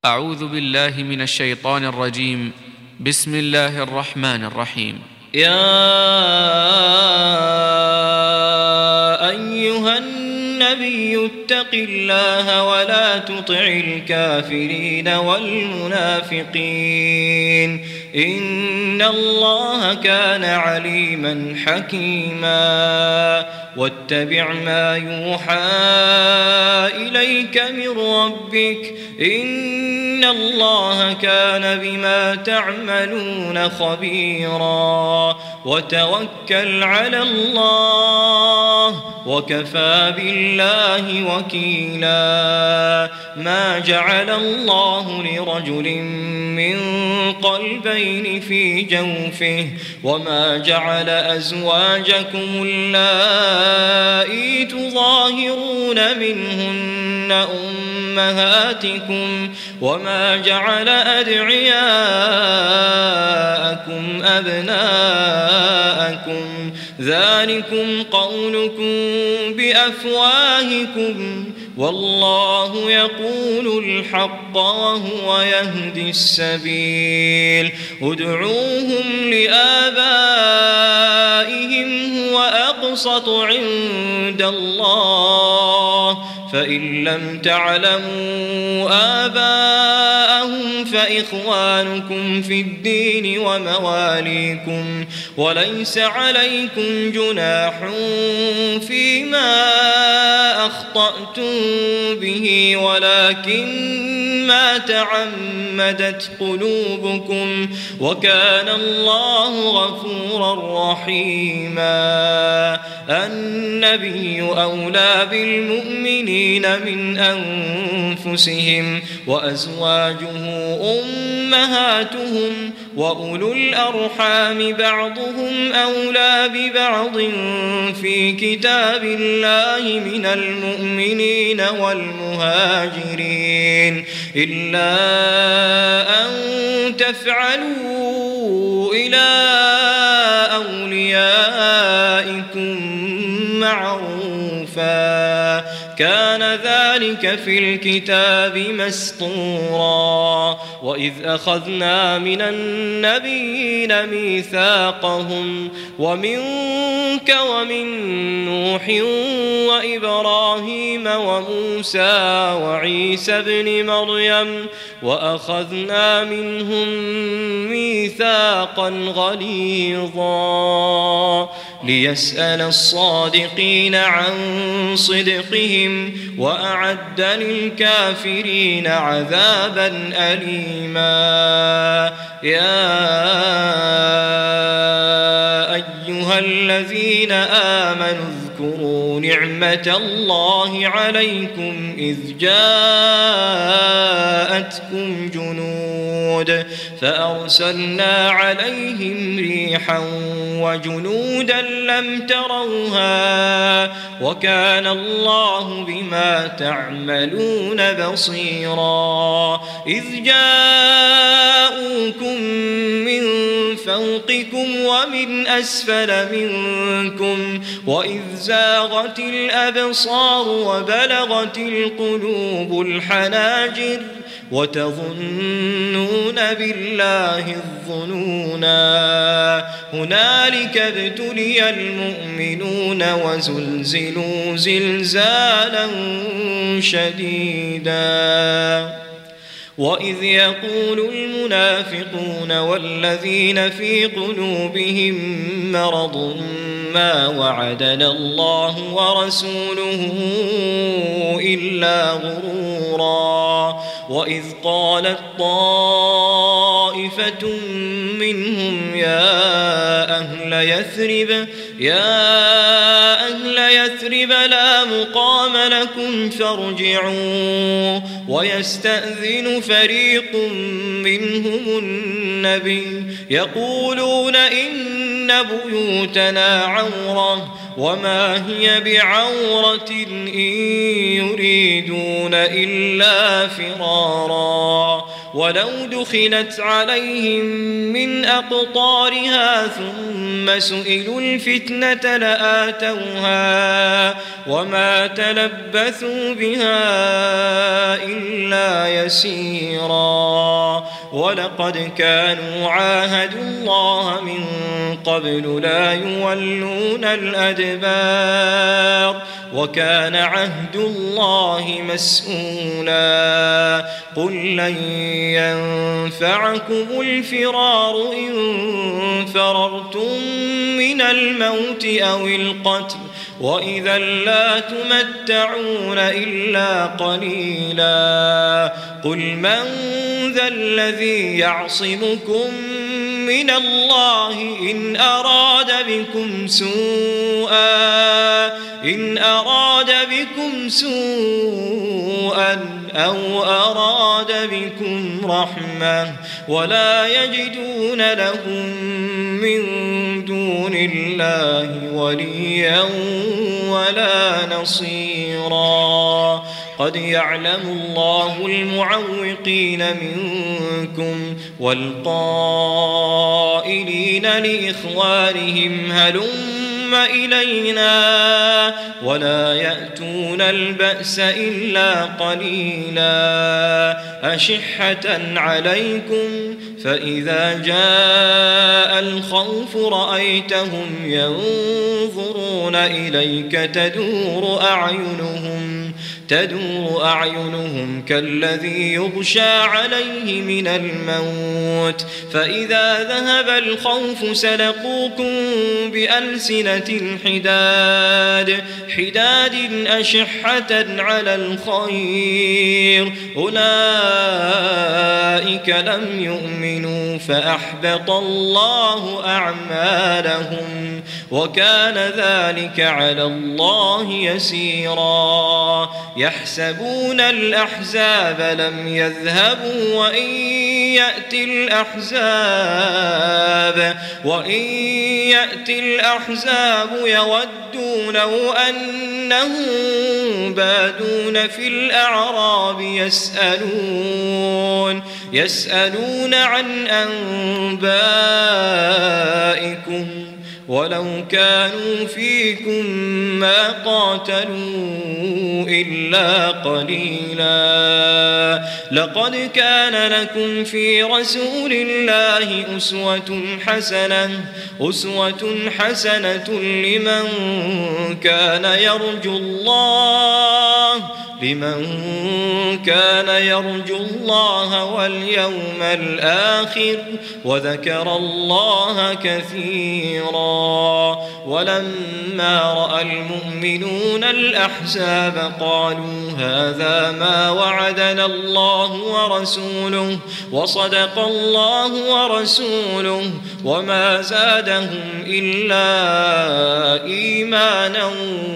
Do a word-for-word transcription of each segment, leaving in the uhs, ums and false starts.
أعوذ بالله من الشيطان الرجيم. بسم الله الرحمن الرحيم. يا أيها النبي اتق الله ولا تطع الكافرين والمنافقين إن الله كان عليما حكيما واتبع ما يوحى إليك من ربك إن الله كان بما تعملون خبيرا وتوكل على الله وكفى بالله وكيلا ما جعل الله لرجل من قلبين في جوفه وما جعل أزواجكم اللائي تظاهرون منهن أمهاتكم وما جعل أدعياءكم أبناءكم ذلكم قولكم بأفواهكم والله يقول الحق وهو يهدي السبيل ادعوهم لآبائهم هو أقسط عند الله فإن لم تعلموا آباءهم فإخوانكم في الدين ومواليكم وليس عليكم جناح فيما أخطأتم به ولكن ما تعمدت قلوبكم وكان الله غفورا رحيما النبي أولى بالمؤمنين من أنفسهم وأزواجه أمهاتهم وأولو الأرحام بعضهم أولى ببعض في كتاب الله من المؤمنين والمهاجرين إلا أن تفعلوا إلى أوليائكم معروفا كان ذلك في الكتاب مسطورا وإذ أخذنا من النبيين ميثاقهم ومنك ومن نوح وإبراهيم وموسى وعيسى ابن مريم وأخذنا منهم ميثاقا غليظا ليسأل الصادقين عن صدقهم وأعد للكافرين عذابا أليما يا أيها الذين آمنوا اذكروا نعمة الله عليكم إذ جاءتكم جنود فأرسلنا عليهم ريحا وجنودا لم تروها وكان الله بما تعملون بصيرا إذ جاءوكم من فوقكم ومن أسفل منكم وإذ زاغت الأبصار وبلغت القلوب الحناجر وتظنون بالله الظنونا هنالك ابتلي المؤمنون وزلزلوا زلزالا شديدا وإذ يقول المنافقون والذين في قلوبهم مرض ما وعدنا الله ورسوله إلا غرورا وإذ قالت طائفة منهم يا أهل يثرب يا أهل يثرب لا مقام لكم فارجعوا ويستأذن فريق منهم النبي يقولون إن بيوتنا عورة وما هي بعورة إن يريدون إلا فرارا ولو دخلت عليهم من أقطارها ثم سئلوا الفتنة لآتوها وما تلبثوا بها إلا يسيرا ولقد كانوا عاهدوا الله من قبل لا يولون الأدبار وكان عهد الله مسؤولا قل لن ينفعكم الفرار إن فررتم من الموت أو القتل وإذا لا تمتعون إلا قليلا قل من ذا الذي يعصمكم من الله إن أراد بكم سوءا إن أراد بكم سوءا أو أراد بكم رحمة ولا يجدون لهم من دون الله وليا ولا نصيرا قد يعلم الله المعوقين منكم والقائلين لإخوانهم هلم إلينا ولا يأتون البأس إلا قليلا أشحة عليكم فإذا جاء الخوف رأيتهم ينظرون إليك تدور أعينهم تدور أعينهم كالذي يغشى عليه من الموت فإذا ذهب الخوف سلقوكم بألسنة حداد حداد أشحة على الخير أولئك لم يؤمنوا فأحبط الله أعمالهم وكان ذلك على الله يسيرا يحسبون الأحزاب لم يذهبوا وإن يأتي الأحزاب وإن يأتي الأحزاب يودوا لو أنهم بادون في الأعراب يسألون يسألون عن أنبائكم ولو كانوا فيكم ما قاتلوا إلا قليلا لقد كان لكم في رسول الله أسوة حسنة أسوة حسنة لمن كان يرجو الله لمن كان يرجو الله واليوم الآخر وذكر الله كثيرا ولما رأى المؤمنون الأحزاب قالوا هذا ما وعدنا الله ورسوله وصدق الله ورسوله وما زادهم إلا إيمانا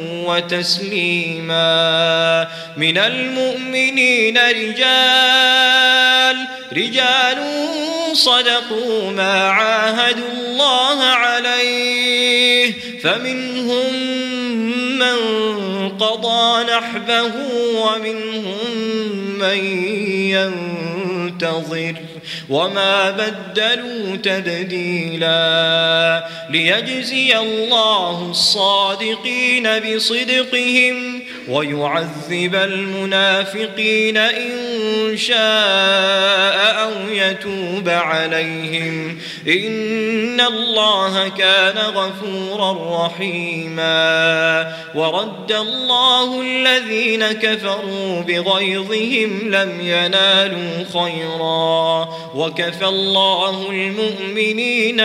وتسليما من المؤمنين رجال رجال صدقوا ما عاهدوا الله عليه فمنهم من قضى نحبه ومنهم من ينتظر وما بدلوا تبديلا ليجزي الله الصادقين بصدقهم ويعذب المنافقين إن شاء أو يتوب عليهم إن الله كان غفورا رحيما ورد الله الذين كفروا بغيظهم لم ينالوا خيرا وكفى الله المؤمنين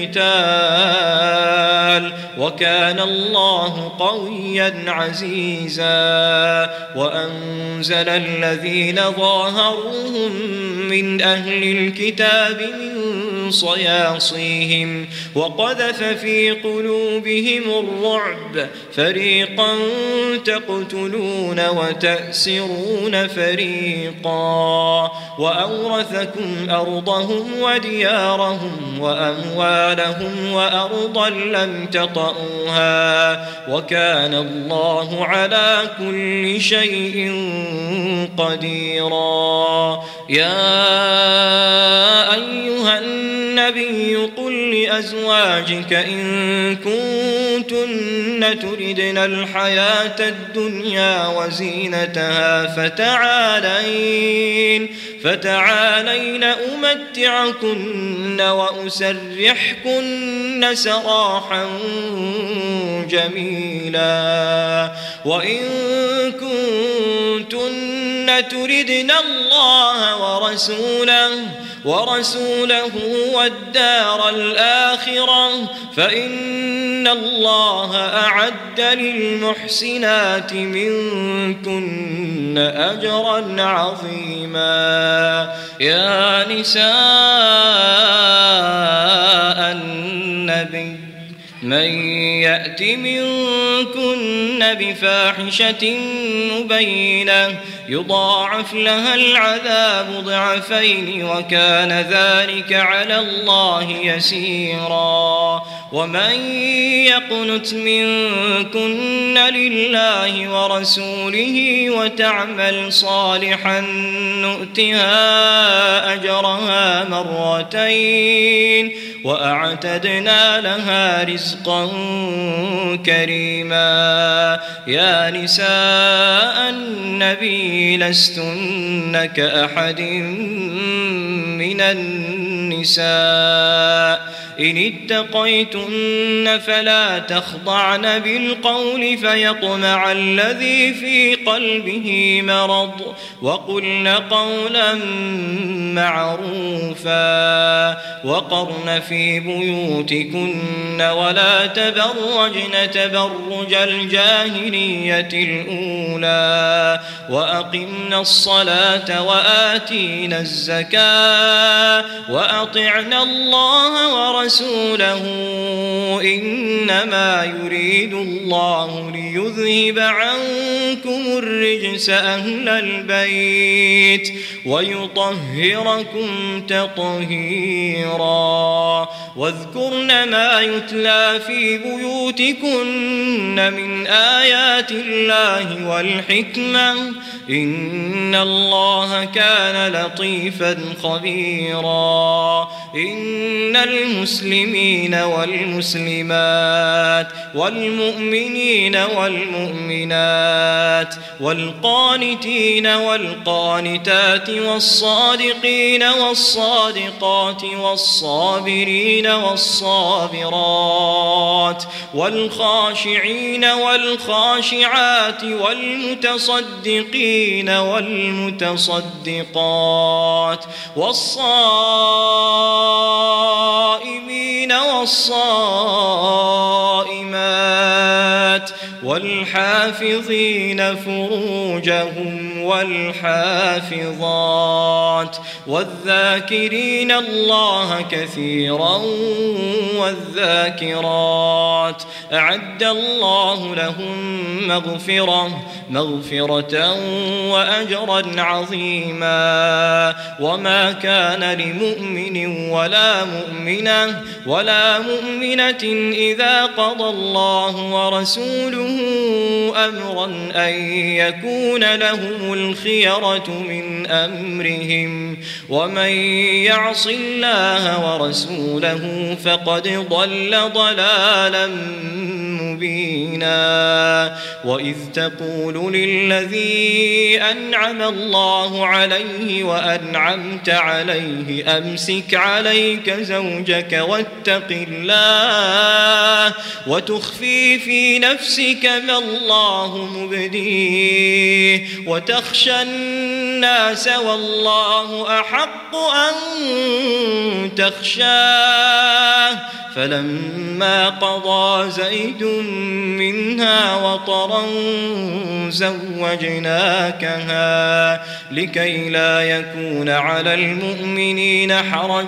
القتال وكان الله قويا عزيزا وأنزل الذين ظاهروهم من أهل الكتاب من صياصيهم وقذف في قلوبهم الرعب فريقا تقتلون وتأسرون فريقا وأورثكم أرضهم وديارهم وأموالهم وأرضا لم تطئوها وكان الله على كل شيء قديرا. يا أيها النبي قل لأزواجك إن كنتن تردن الحياة الدنيا وزينتها فتعالين فتعالين أمتعكن وأسرحكن سراحا جميلا وإن كنتن تردن الله ورسوله ورسوله والدار الآخرة فإن الله أعد للمحسنات منكن أجرا عظيما. يا نساء النبي من يأت منكن بفاحشة مبينة يضاعف لها العذاب ضعفين وكان ذلك على الله يسيرا. ومن يقنت منكن لله ورسوله وتعمل صالحا نؤتها أجرها مرتين وأعتدنا لها رزقا كريما. يا نساء النبي لستن كأحد من النساء إن اتقيتن فلا تخضعن بالقول فيطمع الذي في قلبه مرض وقلن قولا معروفا وقرن في بيوتكن ولا تبرجن تبرج الجاهلية الأولى وأقمن الصلاة وآتينا الزكاة وأطعنا الله ورسوله إنما يريد الله ليذهب عنكم الرجس أهل البيت ويطهركم تطهيرا. واذكرن ما يتلى في بيوتكن من آيات الله والحكمة إن الله كان لطيفا خبيرا. إن المسلمين والمسلمات والمؤمنين والمؤمنات والقانتين والقانتات والصادقين والصادقات والصابرين والصابرات والخاشعين والخاشعات والمتصدقين والمتصدقات والصائمين والصائمات والحافظين فروجهم والحافظات والذاكرين الله كثيرا والذاكرات أعد الله لهم مغفرة مغفرة وأجرا عظيما. وما كان لمؤمن ولا مؤمنة ولا مؤمنة إذا قضى الله ورسوله أمرا أن يكون لهم الخيرة من أمرهم ومن يعص الله ورسوله فقد ضل ضلالا مبينا. وإذ تقول للذي أنعم الله عليه وأنعمت عليه أمسك عليك زوجك واتق الله وتخفي في نفسك ما الله مبديه وتخشى الناس والله أحق أن تخشاه فلما قضى زيد منها وطرا زوجناكها لكي لا يكون على المؤمنين حرج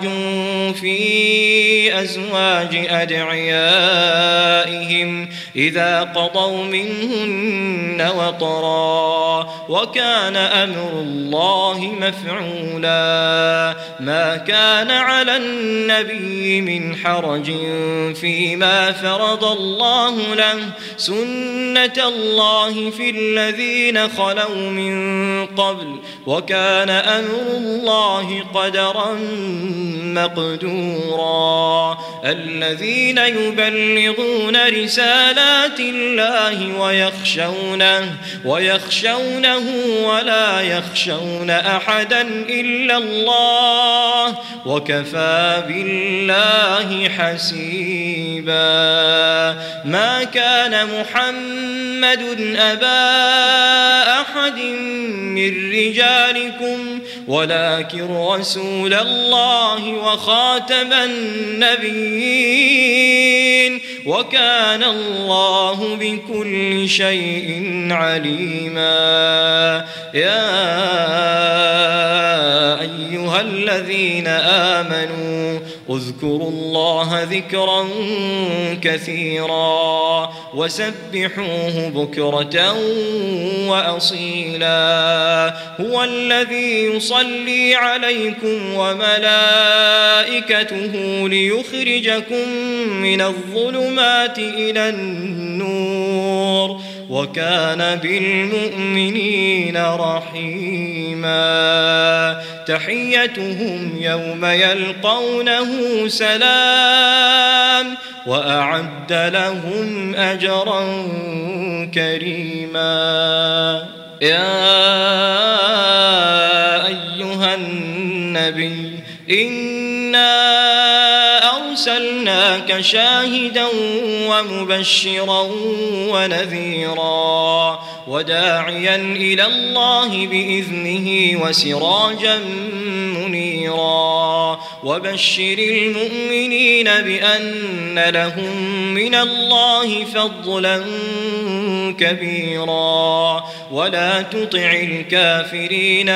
في أزواج أدعيائهم إذا قضوا منهن وطرا وكان أمر الله مفعولا ما كان على النبي من حرج فيما فرض الله له سنة الله في الذين خلوا من قبل وكان أمر الله قدرا مقدورا الذين يبلغون رسالات الله ويخشونه ويخشونه ولا يخشون أحدا إلا الله وكفى بالله حسيبا ما كان محمد أبا أحد من رجالكم ولكن رسول الله وخاتم النبيين وكان الله بكل شيء عليما يا أيها الذين آمنوا اذكروا الله ذكرا كثيرا وسبحوه بكرة وأصيلا هو الذي يصلي عليكم وملائكته ليخرجكم من الظلمات إلى النور وكان بالمؤمنين رحيما تحيتهم يوم يلقونه سلام وأعد لهم أجرا كريما يا أيها النبي إنا أرسلناك شاهدا ومبشرا ونذيرا وداعيا إلى الله بإذنه وسراجا منيرا وبشر المؤمنين بأن لهم من الله فضلا كبيرا ولا تطع الكافرين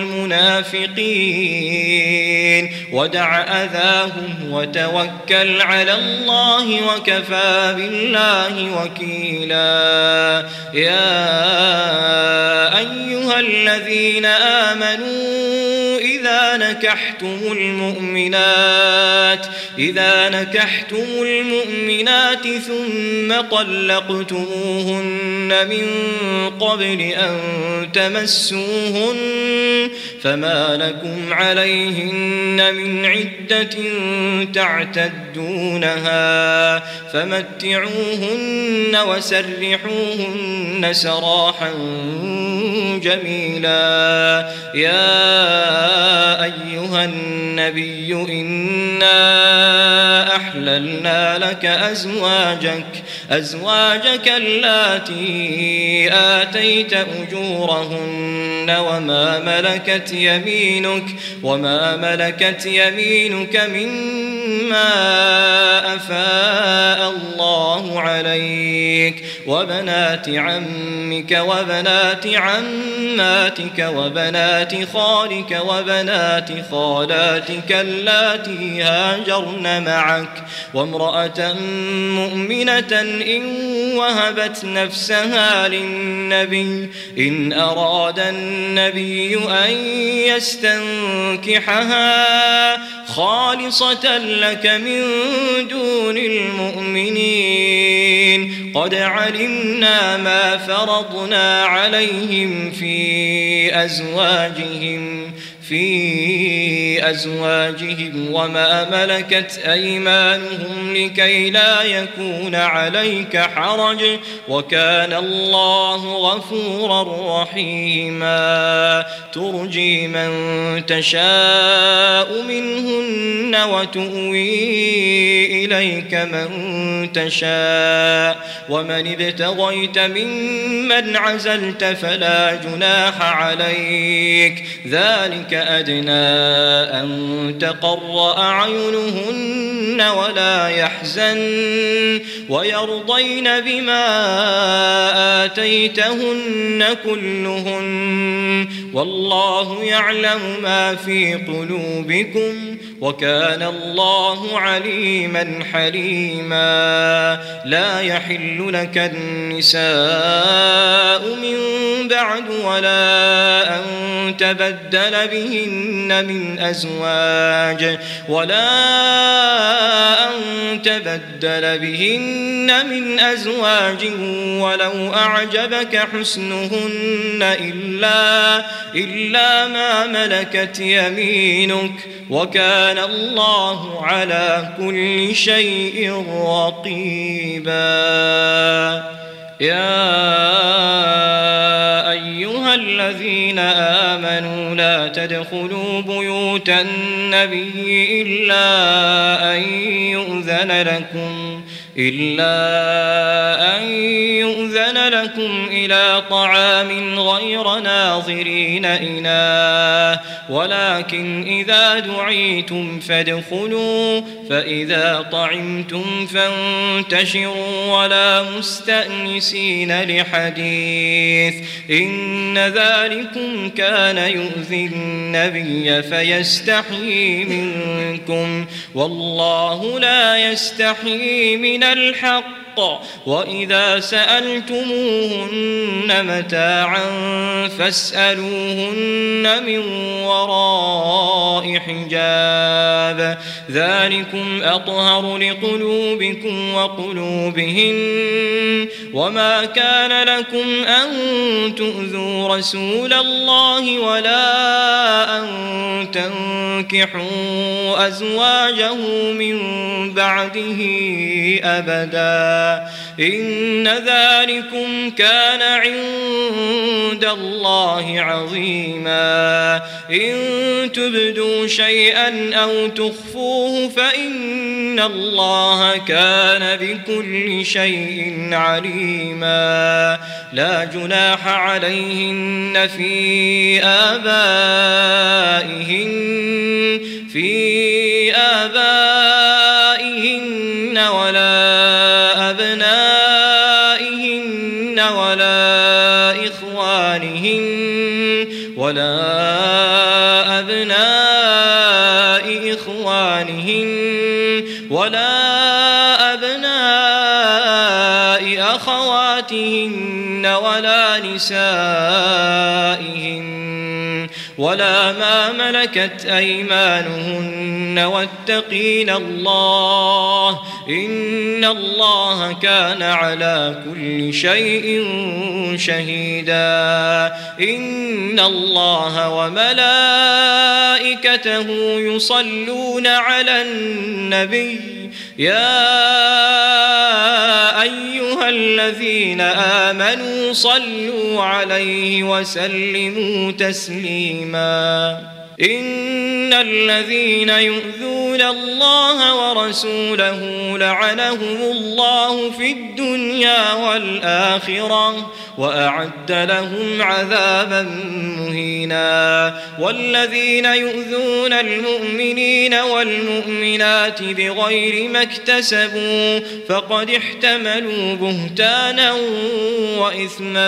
والمنافقين ودع أذاهم وتوكل على الله وكفى بالله وكيلا يا أيها الذين آمنوا إذا نكحتم المؤمنات إذا نكحتم المؤمنات ثم طلقتموهن من قبل أن تمسوهن فما لكم عليهن من عدة تعتدونها فمتعوهن وسرحوهن سراحا جميلا يا أيها النبي إنا أحللنا لك أزواجك أزواجك اللاتي آتيت أجورهن وما ملكت يمينك وما ملكت يمينك مما أفاء الله عليك وبنات عمك وبنات عماتك وبنات خالك وبنات خالاتك اللاتي هاجرن معك وامرأة مؤمنة إن وهبت نفسها للنبي إن أراد النبي أن يستنكحها خالصة لك من دون المؤمنين قد علمنا ما فرضنا عليهم في أزواجهم في أزواجهم وما ملكت أيمانهم لكي لا يكون عليك حرج وكان الله غفورا رحيما ترجي من تشاء منهن وتؤوي إليك من تشاء ومن ابتغيت ممن عزلت فلا جناح عليك ذلك أدنى أن تقر أعينهن ولا يحزن يحزن ويرضين بما آتيتهن كلهن والله يعلم ما في قلوبكم وكان الله عليما حليما. لا يحل لك النساء من بعد ولا أن تبدل بهن من أزواج ولا أن تبدل بهن من أزواج ولو أعجبك حسنهن إلا, إلا ما ملكت يمينك وكان الله على كل شيء رقيبا. يا أيها الذين آمنوا لا تدخلوا بيوت النبي إلا أن يؤذن لكم إلا أن يؤذن لكم إلى طعام غير ناظرين إناه ولكن إذا دعيتم فادخلوا فإذا طعمتم فانتشروا ولا مستأنسين لحديث إن ذلكم كان يؤذي النبي فيستحيي منكم والله لا يستحيي من الحق وإذا سألتموهن متاعا فاسألوهن من وراء حجاب ذلكم أطهر لقلوبكم وقلوبهن وما كان لكم أن تؤذوا رسول الله ولا أن تنكحوا أزواجه من بعده أبدا إن ذلكم كان عند الله عظيما. إن تبدوا شيئا أو تخفوه فإن الله كان بكل شيء عليما. لا جناح عليهن في آبائهن في آبائهن ولا أبنائهن ولا إخوانهن ولا أبناء إخوانهن ولا أبناء أخواتهن ولا نسائهن ولا ما ملكت أيمانهن واتقين الله إن الله كان على كل شيء شهيدا. إن الله وملائكته يصلون على النبي يا أيها الذين آمنوا صلوا عليه وسلموا تسليما. إن الذين يؤذون الله ورسوله لعنهم الله في الدنيا والآخرة وأعد لهم عذابا مهينا. والذين يؤذون المؤمنين والمؤمنات بغير ما اكتسبوا فقد احتملوا بهتانا وإثما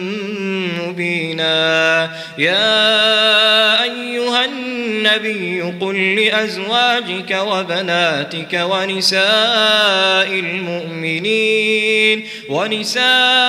مبينا. يا أيها النبي قل لأزواجك وبناتك ونساء المؤمنين ونساء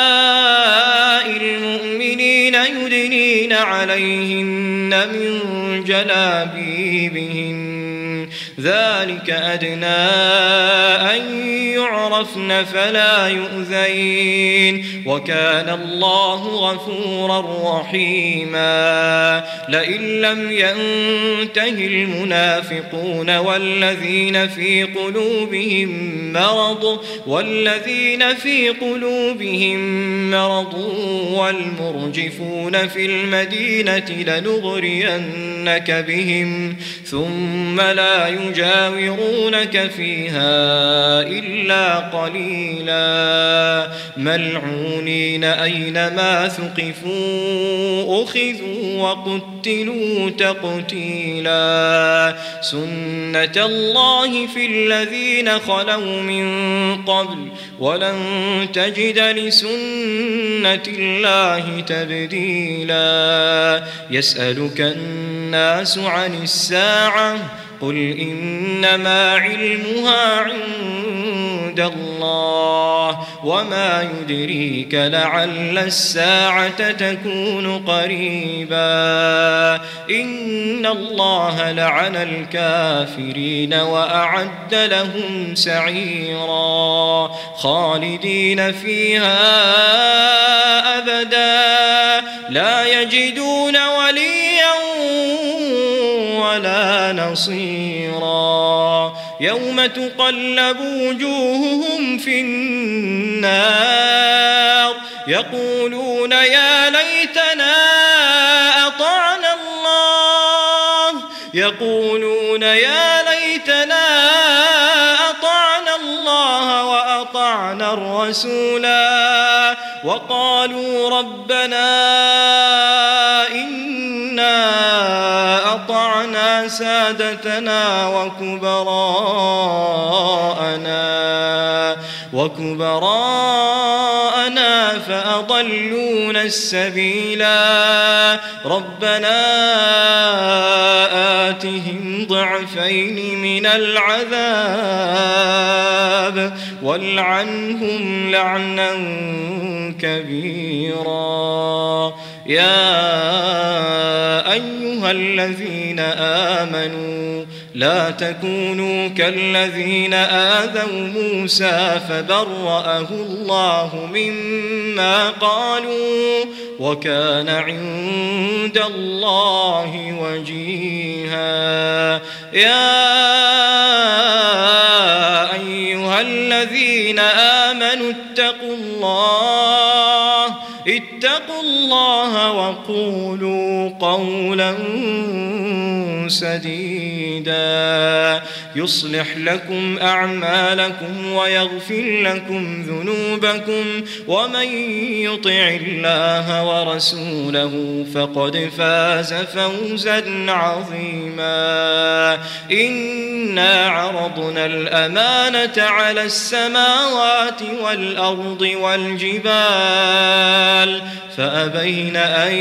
المؤمنين يدنين عليهن من جلابيبهن ذلك أدنى أن يعرفن فلا يؤذين وكان الله غفورا رحيما. لئن لم ينته المنافقون والذين في قلوبهم مرض والذين في قلوبهم مرض والمرجفون في المدينة لنغرين لنسكننك بهم ثم لا يجاورونك فيها إلا قليلا ملعونين أينما ثقفوا أخذوا وقتلوا تقتيلا سنة الله في الذين خلوا من قبل ولن تجد لسنة الله تبديلا يسألك الناس عن الساعة قل إنما علمها عند الله وما يدريك لعل الساعة تكون قريبا إن الله لعن الكافرين وأعد لهم سعيرا خالدين فيها أبدا لا يجدون وليا ولا نصيرا يوم تقلب وجوههم في النار يقولون يا ليتنا أطعنا الله يقولون يا ليتنا أطعنا الله وأطعنا الرسولا وقالوا ربنا إنا أطعنا سادتنا وكبراءنا وكبراءنا فأضلونا السبيلا ربنا آتهم ضعفين من العذاب والعنهم لعنا كبيرا يا أيها الذين آمنوا لا تكونوا كالذين آذوا موسى فبرأه الله مما قالوا وكان عند الله وجيها يا أيها الذين آمنوا اتقوا الله اتقوا الله وقولوا قولا سديدا يصلح لكم أعمالكم ويغفر لكم ذنوبكم ومن يطع الله ورسوله فقد فاز فوزا عظيما إنا عرضنا الأمانة على السماوات والأرض والجبال فأبين أن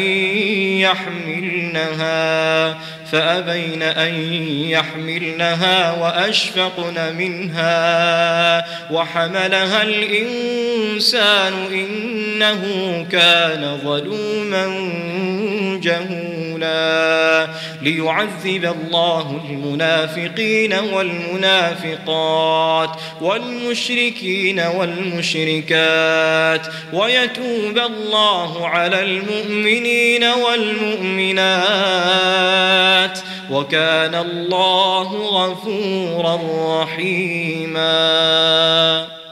يحملنها فأبين أن يحملنها وأشفقن منها وحملها الإنسان إنه كان ظلوما جهولا ليعذب الله المنافقين والمنافقات والمشركين والمشركات ويتوب الله على المؤمنين والمؤمنات وكان الله غفورا رحيما.